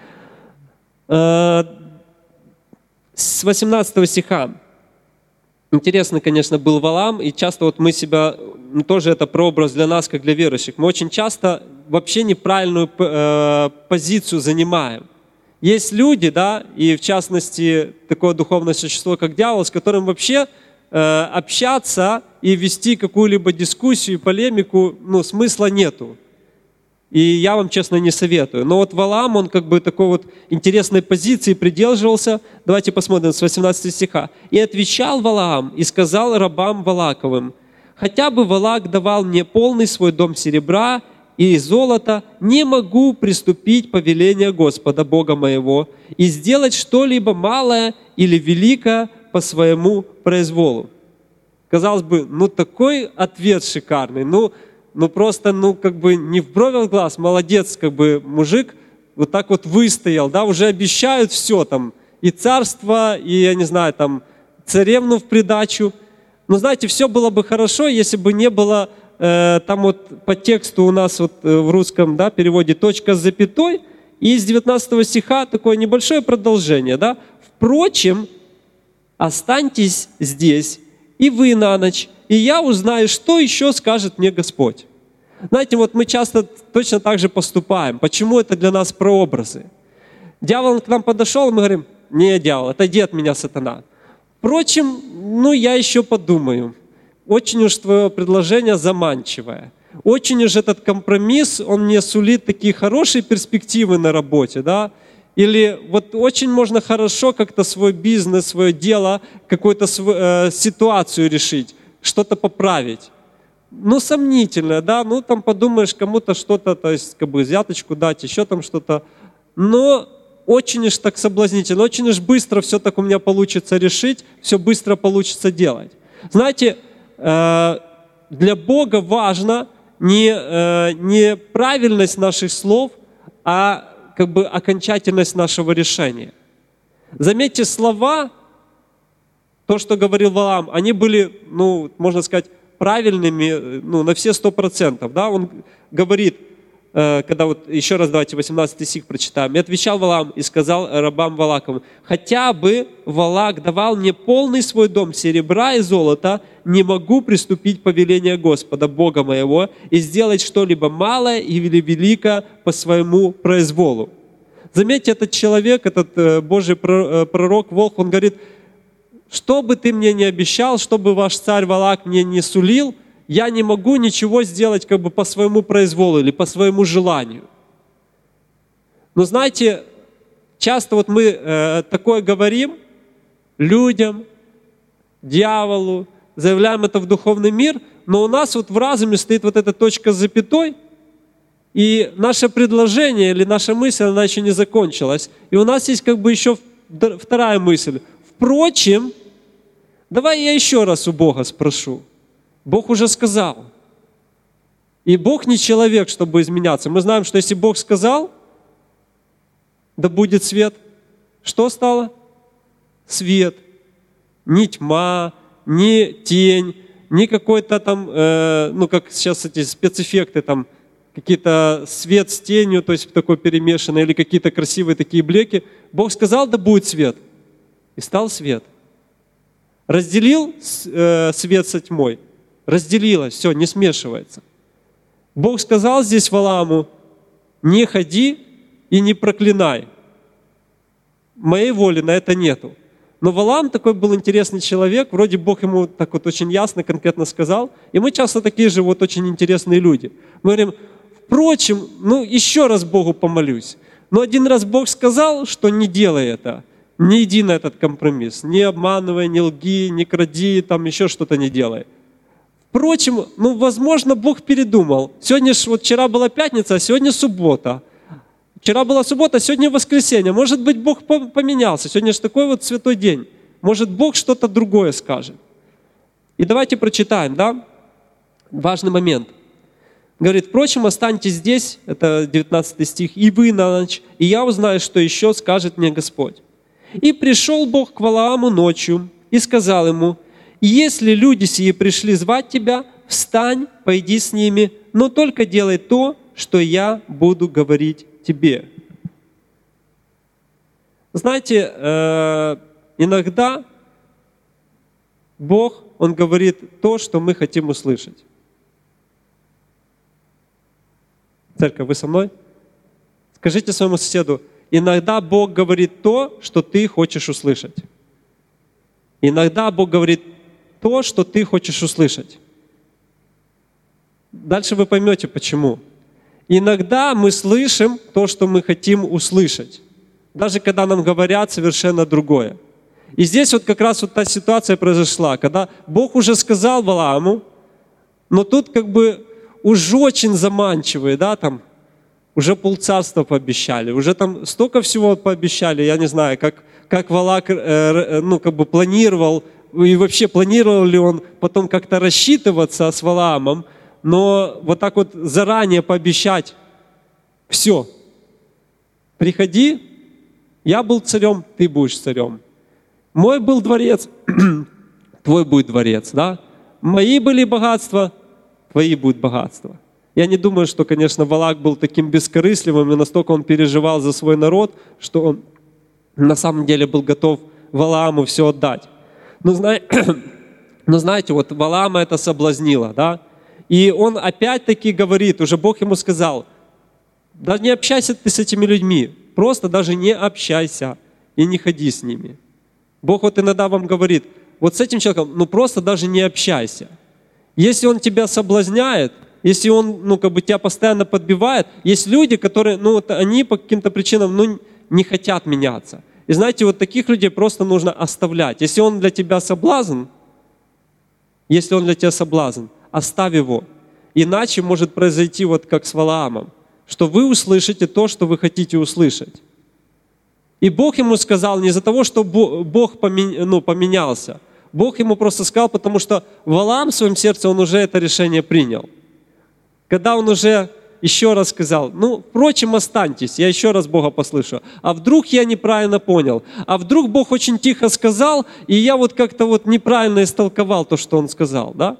С восемнадцатого стиха. Интересно, конечно, был Валаам, и часто вот мы себя, ну, тоже это прообраз для нас, как для верующих, мы очень часто вообще неправильную э, позицию занимаем. Есть люди, да, и в частности такое духовное существо, как дьявол, с которым вообще э, общаться и вести какую-либо дискуссию, полемику, ну, смысла нету. И я вам, честно, не советую. Но вот Валаам, он как бы такой вот интересной позиции придерживался. Давайте посмотрим с восемнадцатого стиха. «И отвечал Валаам и сказал рабам Валааковым, хотя бы Валаак давал мне полный свой дом серебра и золота, не могу приступить повеление Господа, Бога моего, и сделать что-либо малое или великое по своему произволу». Казалось бы, ну такой ответ шикарный, ну, ну просто, ну как бы не в брови в глаз, молодец, как бы мужик вот так вот выстоял, да, уже обещают все там, и царство, и, я не знаю, там, царевну в придачу. Но знаете, все было бы хорошо, если бы не было, э, там вот по тексту у нас вот э, в русском, да, переводе точка с запятой, и из девятнадцатого стиха такое небольшое продолжение, да. «Впрочем, останьтесь здесь, и вы на ночь, и я узнаю, что еще скажет мне Господь. Знаете, вот мы часто точно так же поступаем. Почему это для нас прообразы? Дьявол к нам подошел, и мы говорим: не, дьявол, отойди от меня, сатана. Впрочем, ну я еще подумаю. Очень уж твое предложение заманчивое. Очень уж этот компромисс, он мне сулит такие хорошие перспективы на работе, да? Или вот очень можно хорошо как-то свой бизнес, свое дело, какую-то э, ситуацию решить, что-то поправить. Ну, сомнительно, да? Ну, там подумаешь, кому-то что-то, то есть, как бы, взяточку дать, еще там что-то. Но очень уж так соблазнительно, очень уж быстро все так у меня получится решить, все быстро получится делать. Знаете, э, для Бога важно не, э, не правильность наших слов, а как бы окончательность нашего решения. Заметьте, слова, то, что говорил Валаам, они были, ну, можно сказать, правильными, ну, на все сто процентов. Да? Он говорит, э, когда вот, еще раз давайте восемнадцатый стих прочитаем. «И отвечал Валаам и сказал рабам Валаковым: хотя бы Валак давал мне полный свой дом серебра и золота, не могу приступить повеление Господа, Бога моего, и сделать что-либо малое или великое по своему произволу». Заметьте, этот человек, этот Божий пророк Волх, он говорит: что бы ты мне ни обещал, что бы ваш царь Валак мне не сулил, я не могу ничего сделать как бы по своему произволу или по своему желанию. Но знаете, часто вот мы э, такое говорим людям, дьяволу, заявляем это в духовный мир, но у нас вот в разуме стоит вот эта точка с запятой, и наше предложение или наша мысль, она еще не закончилась. И у нас есть как бы еще вторая мысль. Впрочем, давай я еще раз у Бога спрошу. Бог уже сказал. И Бог не человек, чтобы изменяться. Мы знаем, что если Бог сказал, да будет свет, что стало? Свет. Не тьма, не тень, не какой-то там, э, ну как сейчас эти спецэффекты, там какие-то свет с тенью, то есть такой перемешанный, или какие-то красивые такие блеки. Бог сказал, да будет свет. И стал свет. Разделил э, свет со тьмой. Разделилось, все, не смешивается. Бог сказал здесь Валааму: не ходи и не проклинай. Моей воли на это нету. Но Валаам такой был интересный человек, вроде Бог ему так вот очень ясно, конкретно сказал. И мы часто такие же вот очень интересные люди. Мы говорим: впрочем, ну еще раз Богу помолюсь. Но один раз Бог сказал, что не делай это. Не иди на этот компромисс. Не обманывай, не лги, не кради, там еще что-то не делай. Впрочем, ну, возможно, Бог передумал. Сегодня ж, вот вчера была пятница, а сегодня суббота. Вчера была суббота, а сегодня воскресенье. Может быть, Бог поменялся. Сегодня же такой вот святой день. Может, Бог что-то другое скажет. И давайте прочитаем, да? Важный момент. Говорит: впрочем, останьтесь здесь, это девятнадцатый стих, и вы на ночь, и я узнаю, что еще скажет мне Господь. И пришел Бог к Валааму ночью и сказал ему: если люди сии пришли звать тебя, встань, пойди с ними, но только делай то, что я буду говорить тебе. Знаете, иногда Бог, Он говорит то, что мы хотим услышать. Церковь, вы со мной? Скажите своему соседу: иногда Бог говорит то, что ты хочешь услышать. Иногда Бог говорит то, что ты хочешь услышать. Дальше вы поймете, почему. Иногда мы слышим то, что мы хотим услышать, даже когда нам говорят совершенно другое. И здесь вот как раз вот та ситуация произошла, когда Бог уже сказал Валааму, но тут как бы уже очень заманчивые, да, там, уже полцарства пообещали, уже там столько всего пообещали, я не знаю, как, как Валак, э, ну, как бы планировал, и вообще планировал ли он потом как-то рассчитываться с Валаамом, но вот так вот заранее пообещать: все, приходи, я был царем, ты будешь царем. Мой был дворец, твой будет дворец, да? Мои были богатства, твои будут богатства. Я не думаю, что, конечно, Валак был таким бескорыстливым, и настолько он переживал за свой народ, что он на самом деле был готов Валааму все отдать. Но Но знаете, вот Валаама это соблазнило, да? И он опять-таки говорит, уже Бог ему сказал, да не общайся ты с этими людьми, просто даже не общайся и не ходи с ними. Бог вот иногда вам говорит, вот с этим человеком, ну просто даже не общайся. Если он тебя соблазняет, если он, ну, как бы тебя постоянно подбивает, есть люди, которые, ну, вот они по каким-то причинам, ну, не хотят меняться. И знаете, вот таких людей просто нужно оставлять. Если он для тебя соблазн, если он для тебя соблазн, оставь его. Иначе может произойти вот как с Валаамом, что вы услышите то, что вы хотите услышать. И Бог ему сказал не из-за того, что Бог поменялся. Бог ему просто сказал, потому что Валаам в своем сердце, он уже это решение принял. Когда он уже еще раз сказал, ну, впрочем, останьтесь, я еще раз Бога послышу. А вдруг я неправильно понял? А вдруг Бог очень тихо сказал, и я вот как-то вот неправильно истолковал то, что Он сказал, да?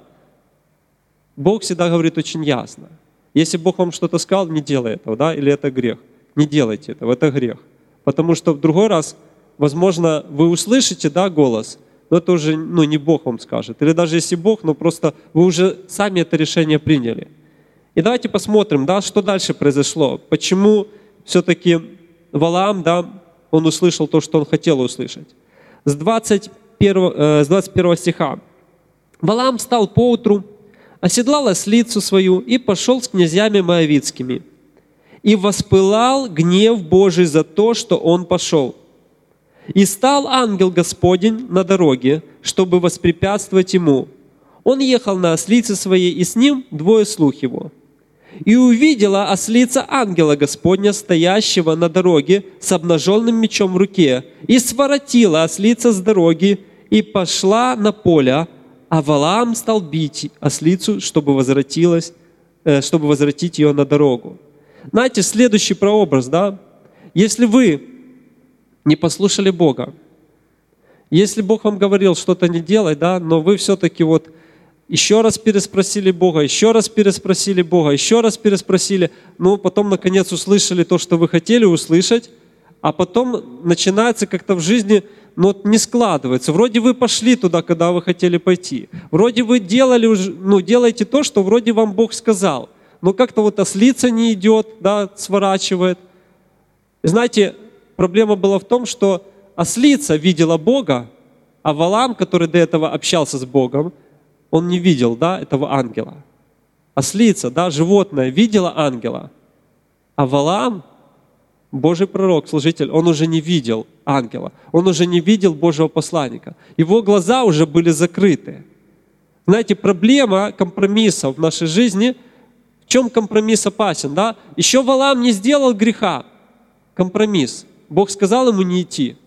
Бог всегда говорит очень ясно. Если Бог вам что-то сказал, не делай этого, да, или это грех. Не делайте этого, это грех. Потому что в другой раз, возможно, вы услышите, да, голос, но это уже, ну, не Бог вам скажет. Или даже если Бог, но просто вы уже сами это решение приняли. И давайте посмотрим, да, что дальше произошло. Почему все-таки Валаам, да, он услышал то, что он хотел услышать. С двадцать первого, э, с двадцать первого стиха. «Валаам встал поутру, оседлал ослицу свою и пошел с князьями моавитскими. И воспылал гнев Божий за то, что он пошел. И стал ангел Господень на дороге, чтобы воспрепятствовать ему. Он ехал на ослице своей, и с ним двое слуг его. И увидела ослица ангела Господня, стоящего на дороге с обнаженным мечом в руке, и своротила ослица с дороги, и пошла на поле, а Валаам стал бить ослицу, чтобы возвратилась, чтобы возвратить ее на дорогу». Знаете, следующий прообраз, да? Если вы не послушали Бога, если Бог вам говорил что-то не делать, да, но вы все-таки вот еще раз переспросили Бога, еще раз переспросили Бога, еще раз переспросили, ну, потом, наконец, услышали то, что вы хотели услышать, а потом начинается как-то в жизни, ну, вот не складывается. Вроде вы пошли туда, куда вы хотели пойти. Вроде вы делали, уже, ну, делаете то, что вроде вам Бог сказал. Но как-то вот ослица не идет, да, сворачивает. И знаете, проблема была в том, что ослица видела Бога, а Валаам, который до этого общался с Богом, он не видел, да, этого ангела. Ослица, да, животное, видела ангела, а Валаам, Божий пророк, служитель, он уже не видел ангела, он уже не видел Божьего посланника. Его глаза уже были закрыты. Знаете, проблема компромисса в нашей жизни, в чем компромисс опасен, да? Еще Валаам не сделал греха, компромисс. Бог сказал ему не идти.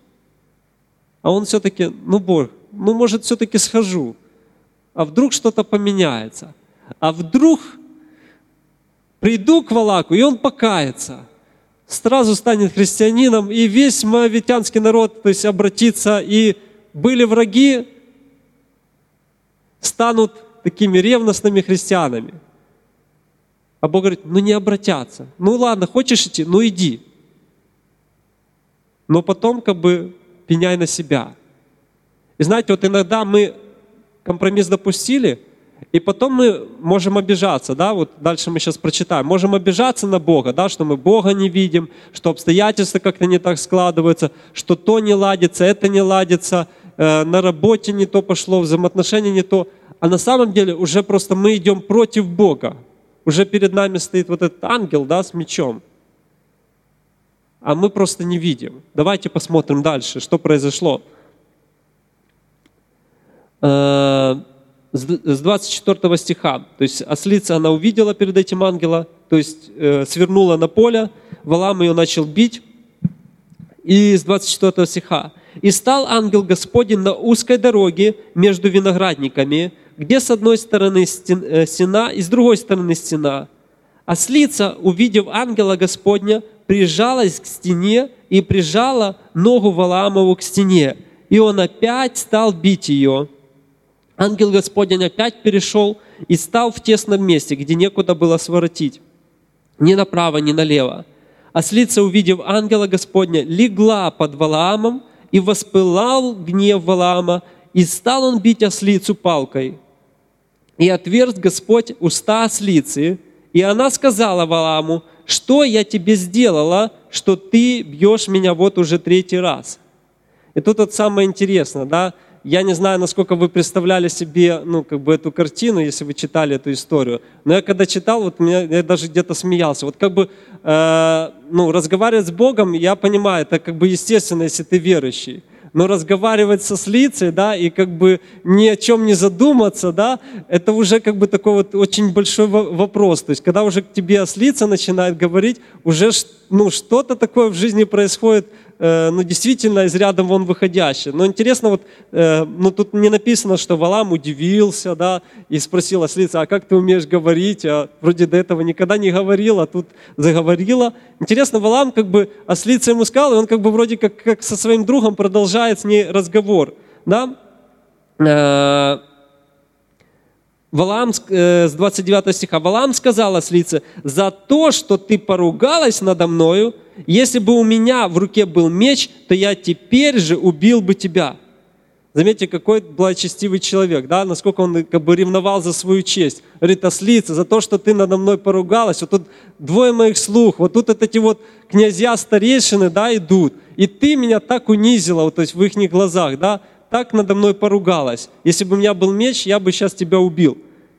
А он все-таки, ну, Бог, ну, может, все-таки схожу. А вдруг что-то поменяется? А вдруг приду к Валаку, и он покается, сразу станет христианином, и весь моавитянский народ, то есть, обратится, и были враги, станут такими ревностными христианами. А Бог говорит, ну не обратятся. Ну ладно, хочешь идти? Ну иди. Но потом как бы пеняй на себя. И знаете, вот иногда мы компромисс допустили, и потом мы можем обижаться, да, вот дальше мы сейчас прочитаем, можем обижаться на Бога, да, что мы Бога не видим, что обстоятельства как-то не так складываются, что то не ладится, это не ладится, э, на работе не то пошло, взаимоотношения не то. А на самом деле уже просто мы идем против Бога. Уже перед нами стоит вот этот ангел, да, с мечом. А мы просто не видим. Давайте посмотрим дальше, что произошло. С двадцать четвёртого стиха. То есть ослица, она увидела перед этим ангела, то есть свернула на поле, Валаам ее начал бить. И с двадцать четвёртого стиха. «И стал ангел Господень на узкой дороге между виноградниками, где с одной стороны стена и с другой стороны стена. Ослица, увидев ангела Господня, прижалась к стене и прижала ногу Валаамову к стене. И он опять стал бить ее. Ангел Господень опять перешел и стал в тесном месте, где некуда было своротить, ни направо, ни налево. Ослица, увидев ангела Господня, легла под Валаамом, и воспылал гнев Валаама, И стал он бить ослицу палкой. И отверз Господь уста ослицы, и она сказала Валааму: что я тебе сделала, что ты бьешь меня вот уже третий раз? И тут вот самое интересное, да, я не знаю, насколько вы представляли себе, ну, как бы эту картину, если вы читали эту историю, но я когда читал, вот меня, я даже где-то смеялся. Вот как бы, э, ну, разговаривать с Богом, я понимаю, это как бы естественно, если ты верующий. Но разговаривать со ослицей, да, и как бы ни о чем не задуматься, да, это уже как бы такой вот очень большой вопрос. То есть, когда уже к тебе ослица начинает говорить, уже, ну, что-то такое в жизни происходит, э, ну, действительно из ряда вон выходящее. Но интересно, вот, э, ну, тут не написано, что Валаам удивился, да, и спросил ослица: а как ты умеешь говорить? А вроде до этого никогда не говорил, а тут заговорила. Интересно, Валаам как бы ослица ему сказал, и он как бы вроде как, как со своим другом продолжает с ней разговор. Да? Валаам, с двадцать девятого стиха. Валаам сказал ослице: за то, что ты поругалась надо мною, если бы у меня в руке был меч, то я теперь же убил бы тебя. Заметьте, какой благочестивый человек, да, насколько он как бы ревновал за свою честь. Говорит: ослица, за то, что ты надо мной поругалась, вот тут двое моих слуг, вот тут вот эти вот князья старейшины, да, идут, и ты меня так унизила, вот, то есть в их глазах, да, так надо мной поругалась. Если бы у меня был меч, я бы сейчас тебя убил.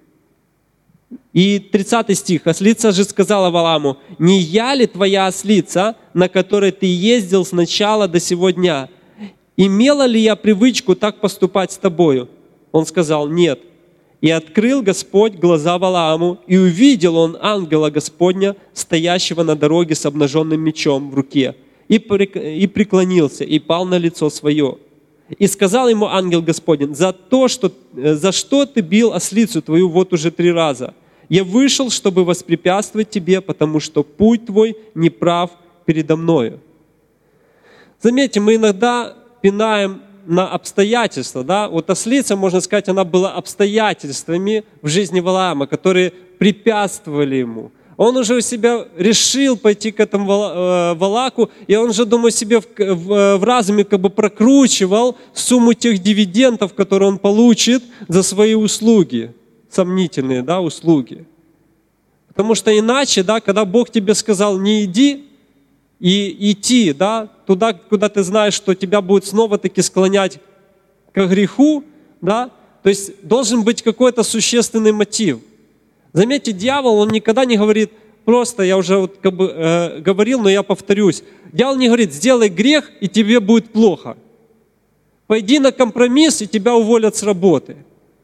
И тридцатый стих. Ослица же сказала Валааму: не я ли твоя ослица, на которой ты ездил с начала до сего дня? Имела ли я привычку так поступать с тобою? Он сказал: нет. И открыл Господь глаза Валааму, и увидел он ангела Господня, стоящего на дороге с обнаженным мечом в руке, и преклонился, и пал на лицо свое. И сказал ему ангел Господень: за то, что, за что ты бил ослицу твою вот уже три раза? Я вышел, чтобы воспрепятствовать тебе, потому что путь твой неправ передо мною. Заметьте, мы иногда пинаем на обстоятельства, да? Вот ослица, можно сказать, она была обстоятельствами в жизни Валаама, которые препятствовали ему. Он уже у себя решил пойти к этому Валаку, и он же, думаю, себе в, в, в разуме как бы прокручивал сумму тех дивидендов, которые он получит за свои услуги, сомнительные, да, услуги. Потому что иначе, да, когда Бог тебе сказал: не иди, и идти, да, туда, куда ты знаешь, что тебя будет снова-таки склонять к греху, да, то есть должен быть какой-то существенный мотив. Заметьте, дьявол, он никогда не говорит просто, я уже вот как бы э, говорил, но я повторюсь. Дьявол не говорит: сделай грех, и тебе будет плохо. Пойди на компромисс, и тебя уволят с работы.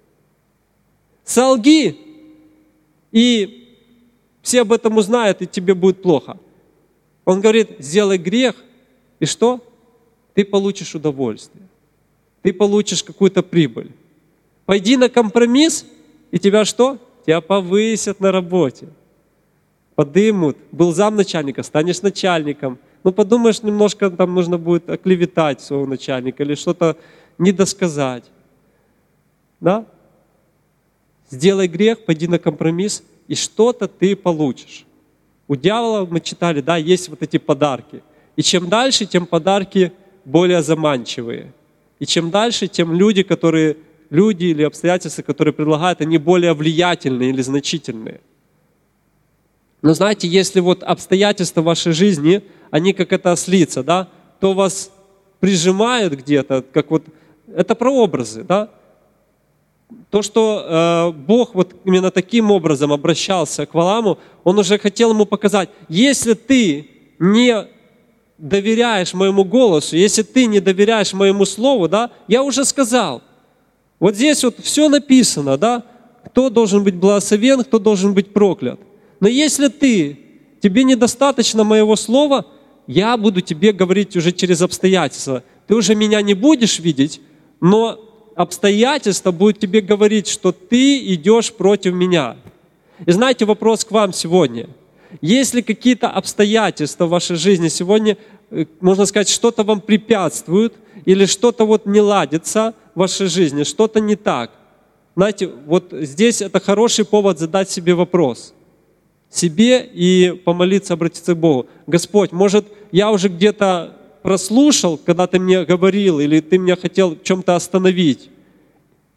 Солги, и все об этом узнают, и тебе будет плохо. Он говорит: сделай грех, и что? Ты получишь удовольствие. Ты получишь какую-то прибыль. Пойди на компромисс, и тебя что? Тебя повысят на работе. Подымут. Был замначальника, станешь начальником. Ну, подумаешь, немножко там нужно будет оклеветать своего начальника или что-то недосказать. Да? Сделай грех, пойди на компромисс, и что-то ты получишь. У дьявола, мы читали, да, есть вот эти подарки. И чем дальше, тем подарки более заманчивые. И чем дальше, тем люди, которые, люди или обстоятельства, которые предлагают, они более влиятельные или значительные. Но знаете, если вот обстоятельства вашей жизни, они как эта ослица, да, то вас прижимают где-то, как вот, это прообразы, да. То, что э, Бог вот именно таким образом обращался к Валааму, Он уже хотел ему показать: если ты не доверяешь моему голосу, если ты не доверяешь моему слову, да, я уже сказал. Вот здесь вот все написано, да, кто должен быть благословен, кто должен быть проклят. Но если ты, тебе недостаточно моего слова, я буду тебе говорить уже через обстоятельства. Ты уже меня не будешь видеть, но обстоятельства будут тебе говорить, что ты идешь против меня. И знаете, вопрос к вам сегодня. Есть ли какие-то обстоятельства в вашей жизни сегодня, можно сказать, что-то вам препятствует, или что-то вот не ладится в вашей жизни, что-то не так? Знаете, вот здесь это хороший повод задать себе вопрос. Себе и помолиться, обратиться к Богу. Господь, может, я уже где-то прослушал, когда Ты мне говорил, или Ты меня хотел в чем-то остановить.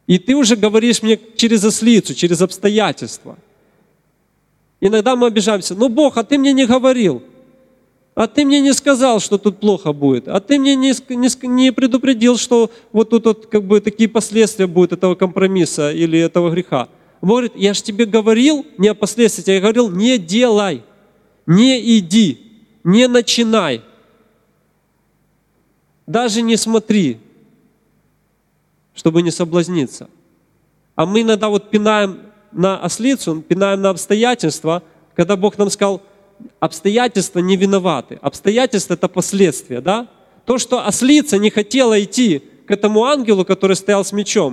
И ты уже говоришь мне через ослицу, через обстоятельства. Иногда мы обижаемся: ну Бог, а ты мне не говорил, а ты мне не сказал, что тут плохо будет, а ты мне не, не, не предупредил, что вот тут вот, как бы такие последствия будут этого компромисса или этого греха. Бог говорит: я же тебе говорил не о последствиях, я говорил: не делай, не иди, не начинай, даже не смотри, чтобы не соблазниться. А мы иногда вот пинаем на ослицу, пинаем на обстоятельства, когда Бог нам сказал: обстоятельства не виноваты. Обстоятельства — это последствия, да? То, что ослица не хотела идти к этому ангелу, который стоял с мечом,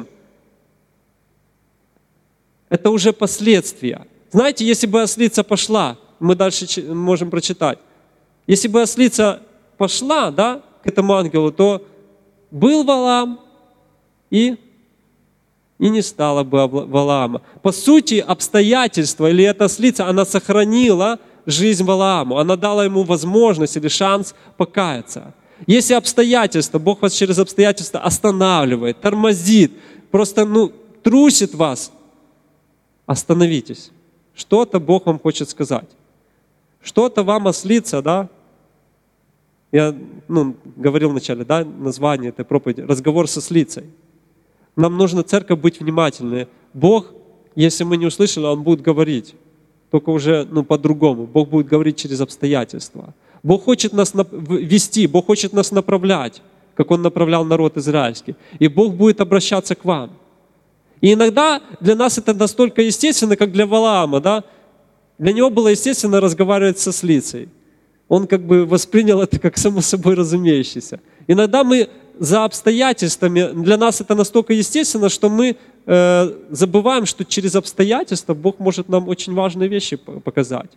это уже последствия. Знаете, если бы ослица пошла, мы дальше можем прочитать, если бы ослица пошла, да, к этому ангелу, то был Валаам, и, и не стало бы Валаама. По сути, обстоятельства или эта ослица, она сохранила жизнь Валааму, она дала ему возможность или шанс покаяться. Если обстоятельства, Бог вас через обстоятельства останавливает, тормозит, просто ну, трусит вас, остановитесь. Что-то Бог вам хочет сказать. Что-то вам ослица, да? Я ну, говорил вначале, да, название этой проповеди «Разговор со ослицей». Нам нужно, церковь, быть внимательной. Бог, если мы не услышали, Он будет говорить, только уже ну, по-другому. Бог будет говорить через обстоятельства. Бог хочет нас вести, Бог хочет нас направлять, как Он направлял народ израильский. И Бог будет обращаться к вам. И иногда для нас это настолько естественно, как для Валаама, да? Для него было естественно разговаривать со ослицей. Он как бы воспринял это как само собой разумеющееся. Иногда мы за обстоятельствами, для нас это настолько естественно, что мы э, забываем, что через обстоятельства Бог может нам очень важные вещи показать.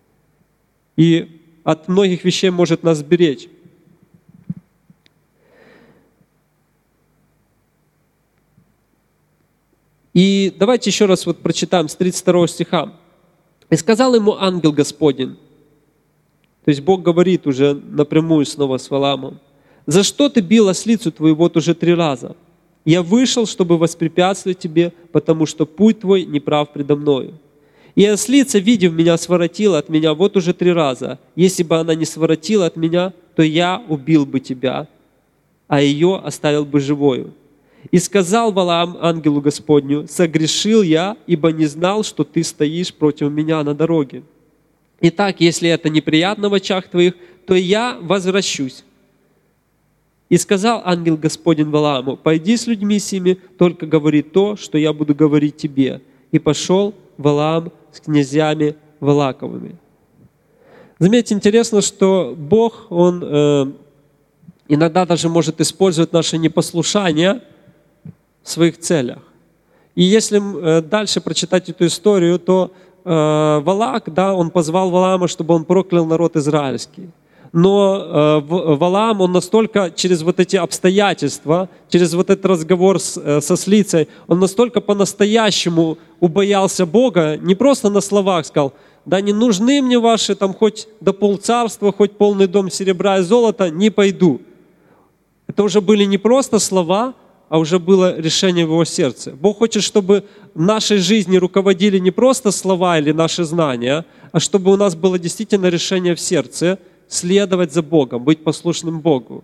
И от многих вещей может нас беречь. И давайте еще раз вот прочитаем с тридцать второго стиха. «И сказал ему ангел Господень», то есть Бог говорит уже напрямую снова с Валаамом: «За что ты бил ослицу твою вот уже три раза? Я вышел, чтобы воспрепятствовать тебе, потому что путь твой неправ предо мною. И ослица, видев меня, своротила от меня вот уже три раза. Если бы она не своротила от меня, то я убил бы тебя, а ее оставил бы живою. И сказал Валаам ангелу Господню: согрешил я, ибо не знал, что ты стоишь против меня на дороге. Итак, если это неприятно в очах твоих, то я возвращусь. И сказал ангел Господень Валааму: пойди с людьми сими, только говори то, что я буду говорить тебе. И пошел Валаам с князьями Валаковыми». Заметьте, интересно, что Бог, Он э, иногда даже может использовать наше непослушание в своих целях. И если э, дальше прочитать эту историю, то э, Валак, да, он позвал Валаама, чтобы он проклял народ израильский. Но э, Валаам, он настолько через вот эти обстоятельства, через вот этот разговор с, э, со ослицей, он настолько по-настоящему убоялся Бога, не просто на словах сказал: да не нужны мне ваши там хоть до полцарства, хоть полный дом серебра и золота, не пойду. Это уже были не просто слова, а уже было решение в его сердце. Бог хочет, чтобы в нашей жизни руководили не просто слова или наши знания, а чтобы у нас было действительно решение в сердце следовать за Богом, быть послушным Богу.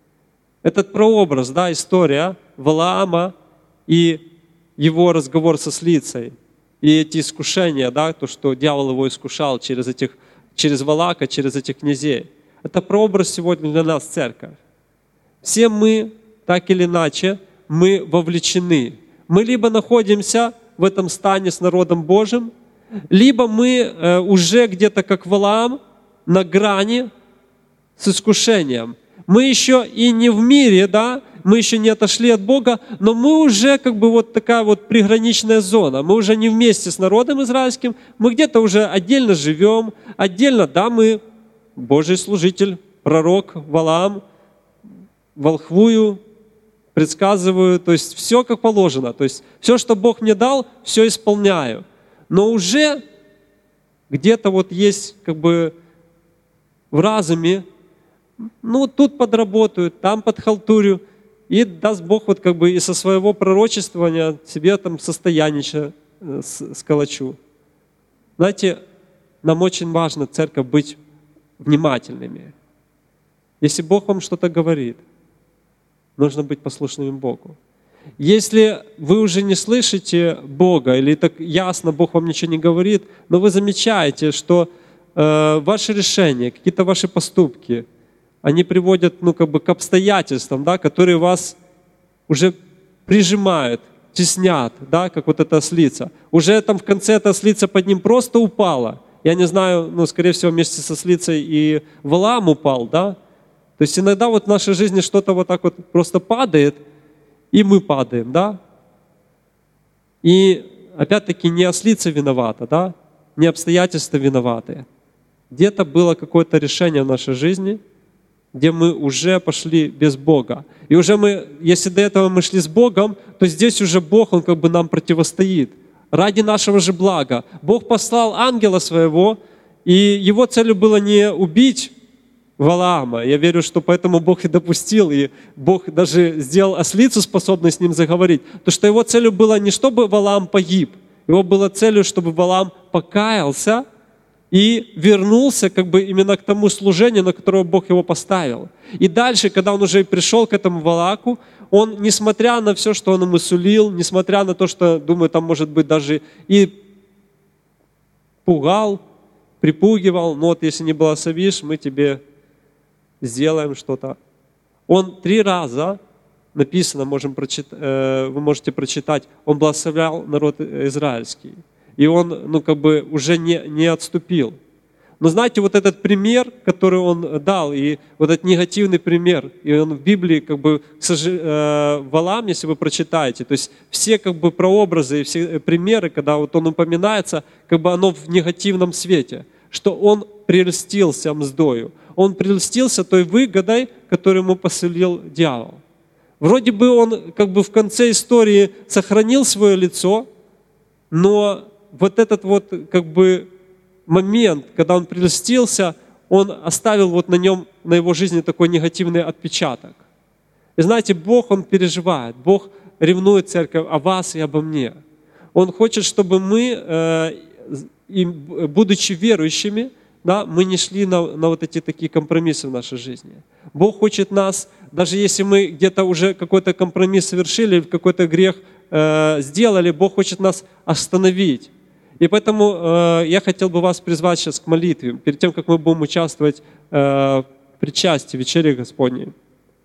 Этот прообраз, да, история Валаама и его разговор со ослицей, и эти искушения, да, то, что дьявол его искушал через, этих, через Валака, через этих князей. Это прообраз сегодня для нас, церковь. Все мы, так или иначе, мы вовлечены. Мы либо находимся в этом стане с народом Божьим, либо мы э, уже где-то как Валаам на грани с искушением. Мы еще и не в мире, да, мы еще не отошли от Бога, но мы уже как бы вот такая вот приграничная зона. Мы уже не вместе с народом израильским, мы где-то уже отдельно живем, отдельно, да, мы Божий служитель, пророк Валаам, волхвую, предсказываю, то есть все как положено. То есть все, что Бог мне дал, все исполняю. Но уже где-то вот есть как бы в разуме, ну тут подработаю, там подхалтурю. и даст Бог вот как бы и со своего пророчествования себе там состояние сколочу. Знаете, нам очень важно, церковь, быть внимательными. Если Бог вам что-то говорит, нужно быть послушными Богу. Если вы уже не слышите Бога, или так ясно Бог вам ничего не говорит, но вы замечаете, что э, ваши решения, какие-то ваши поступки, они приводят ну, как бы к обстоятельствам, да, которые вас уже прижимают, теснят, да, как вот эта ослица. Уже там в конце эта ослица под ним просто упала. Я не знаю, ну, скорее всего, вместе со ослицей и Валаам упал, да. То есть иногда вот в нашей жизни что-то вот так вот просто падает, и мы падаем, да. И опять-таки не ослица виновата, да, не обстоятельства виноваты. Где-то было какое-то решение в нашей жизни, где мы уже пошли без Бога. И уже мы, если до этого мы шли с Богом, то здесь уже Бог, Он как бы нам противостоит. Ради нашего же блага. Бог послал ангела своего, и его целью было не убить Валаама. Я верю, что поэтому Бог и допустил, и Бог даже сделал ослицу, способной с ним заговорить. То, что его целью было не чтобы Валаам погиб, его было целью, чтобы Валаам покаялся и вернулся как бы именно к тому служению, на которое Бог его поставил. И дальше, когда он уже пришел к этому Валааку, он, несмотря на все, что он ему сулил, несмотря на то, что, думаю, там, может быть, даже и пугал, припугивал, ну вот если не благословишь, мы тебе сделаем что-то. Он три раза, написано, можем прочитать, вы можете прочитать, он благословлял народ израильский. И он, ну, как бы уже не, не отступил. Но знаете, вот этот пример, который он дал, и вот этот негативный пример, и он в Библии, как бы, э, Валаам, если вы прочитаете, то есть все как бы прообразы и все примеры, когда вот он упоминается, как бы оно в негативном свете, что он прельстился мздою, он прельстился той выгодой, которую ему посулил дьявол. Вроде бы он как бы в конце истории сохранил свое лицо, но вот этот вот как бы момент, когда он прельстился, он оставил вот на нем, на его жизни такой негативный отпечаток. И знаете, Бог, Он переживает, Бог ревнует церковь о вас и обо мне. Он хочет, чтобы мы, э, и, будучи верующими, да, мы не шли на, на вот эти такие компромиссы в нашей жизни. Бог хочет нас, даже если мы где-то уже какой-то компромисс совершили, какой-то грех э, сделали, Бог хочет нас остановить. И поэтому э, я хотел бы вас призвать сейчас к молитве, перед тем, как мы будем участвовать э, в причастии, вечере Господней.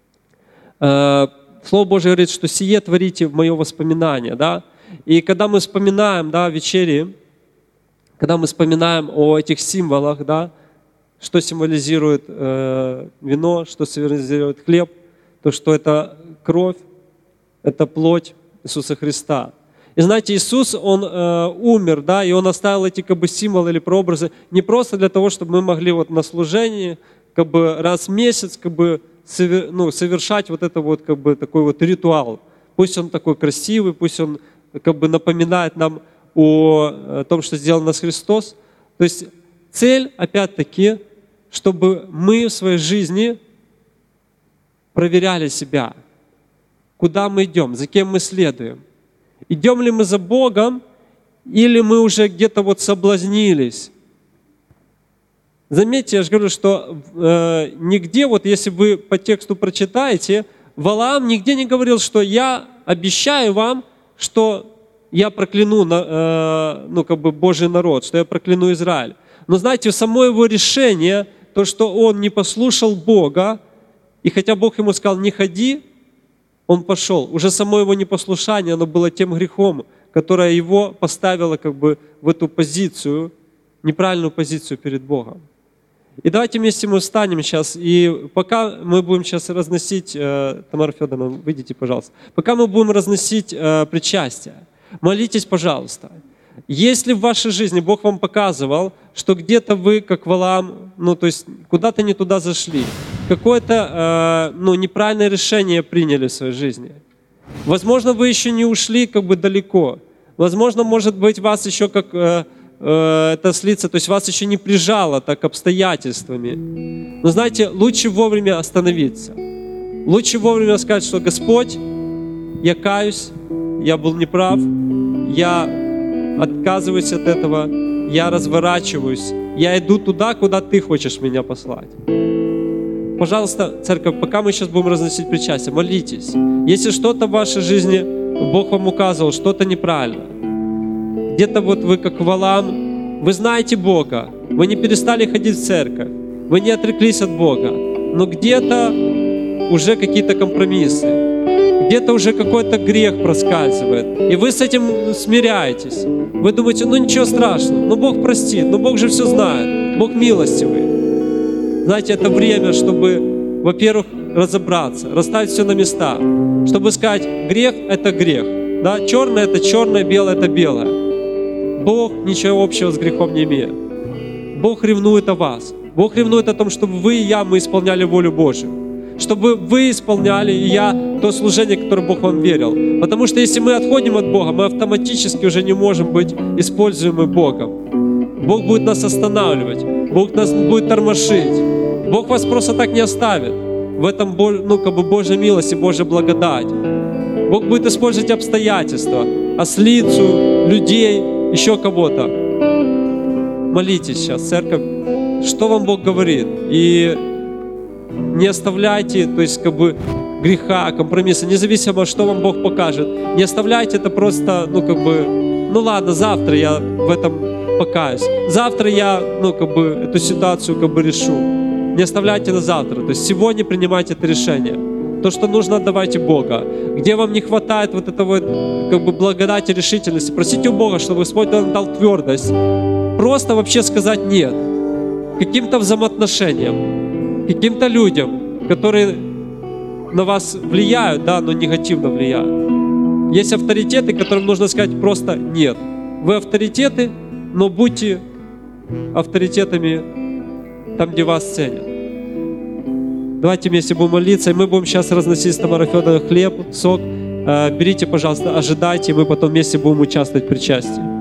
Э, Слово Божие говорит, что «сие творите в мое воспоминание». Да? И когда мы вспоминаем, да, вечери, когда мы вспоминаем о этих символах, да, что символизирует э, вино, что символизирует хлеб, то, что это кровь, это плоть Иисуса Христа. И знаете, Иисус, Он э, умер, да, и Он оставил эти как бы символы или прообразы не просто для того, чтобы мы могли вот на служении как бы раз в месяц как бы совер, ну, совершать вот это вот как бы такой вот ритуал. Пусть он такой красивый, пусть он как бы напоминает нам о, о том, что сделал нас Христос. То есть цель, опять-таки, чтобы мы в своей жизни проверяли себя, куда мы идем, за кем мы следуем. Идем ли мы за Богом, или мы уже где-то вот соблазнились? Заметьте, я же говорю, что э, нигде, вот если вы по тексту прочитаете, Валаам нигде не говорил, что я обещаю вам, что я прокляну э, ну, как бы Божий народ, что я прокляну Израиль. Но знаете, само его решение, то, что он не послушал Бога, и хотя Бог ему сказал, не ходи, он пошел. Уже само его непослушание, оно было тем грехом, которое его поставило как бы в эту позицию, неправильную позицию перед Богом. И давайте вместе мы встанем сейчас, и пока мы будем сейчас разносить, э, Тамара Федоровна, выйдите, пожалуйста, пока мы будем разносить э, причастие, молитесь, пожалуйста. Если в вашей жизни Бог вам показывал, что где-то вы, как Валаам, ну то есть куда-то не туда зашли, какое-то э, ну, неправильное решение приняли в своей жизни. Возможно, вы еще не ушли как бы далеко. Возможно, может быть, вас еще как э, э, эта ослица, то есть вас еще не прижало так обстоятельствами. Но знаете, лучше вовремя остановиться. Лучше вовремя сказать, что Господь, я каюсь, я был неправ, я отказываюсь от этого, я разворачиваюсь, я иду туда, куда Ты хочешь меня послать. Пожалуйста, церковь, пока мы сейчас будем разносить причастие, молитесь. Если что-то в вашей жизни Бог вам указывал, что-то неправильно, где-то вот вы как Валаам, вы знаете Бога, вы не перестали ходить в церковь, вы не отреклись от Бога, но где-то уже какие-то компромиссы, где-то уже какой-то грех проскальзывает, и вы с этим смиряетесь. Вы думаете, ну ничего страшного, ну Бог простит, ну Бог же все знает, Бог милостивый. Знаете, это время, чтобы, во-первых, разобраться, расставить все на места, чтобы сказать, грех — это грех, да? Черное — это черное, белое — это белое. Бог ничего общего с грехом не имеет. Бог ревнует о вас. Бог ревнует о том, чтобы вы и я, мы исполняли волю Божию. Чтобы вы исполняли, и я, то служение, которое Бог вам верил. Потому что если мы отходим от Бога, мы автоматически уже не можем быть используемы Богом. Бог будет нас останавливать, Бог нас будет тормошить. Бог вас просто так не оставит. В этом ну, как бы Божья милость и Божья благодать. Бог будет использовать обстоятельства, ослицу, людей, еще кого-то. Молитесь сейчас, церковь, что вам Бог говорит. И не оставляйте, то есть как бы греха, компромисса, независимо, что вам Бог покажет. Не оставляйте это просто, ну как бы, ну ладно, завтра я в этом покаюсь. Завтра я, ну как бы, эту ситуацию как бы решу. Не оставляйте на завтра. То есть сегодня принимайте это решение. То, что нужно, отдавайте Бога. Где вам не хватает вот этого как бы благодати, решительности, просите у Бога, чтобы Господь вам дал твердость. Просто вообще сказать нет каким-то взаимоотношениям, каким-то людям, которые на вас влияют, да, но негативно влияют. Есть авторитеты, которым нужно сказать просто нет. Вы авторитеты, но будьте авторитетами там, где вас ценят. Давайте вместе будем молиться, и мы будем сейчас разносить с Тамарой Федоровной хлеб, сок. Берите, пожалуйста, ожидайте, и мы потом вместе будем участвовать в причастии.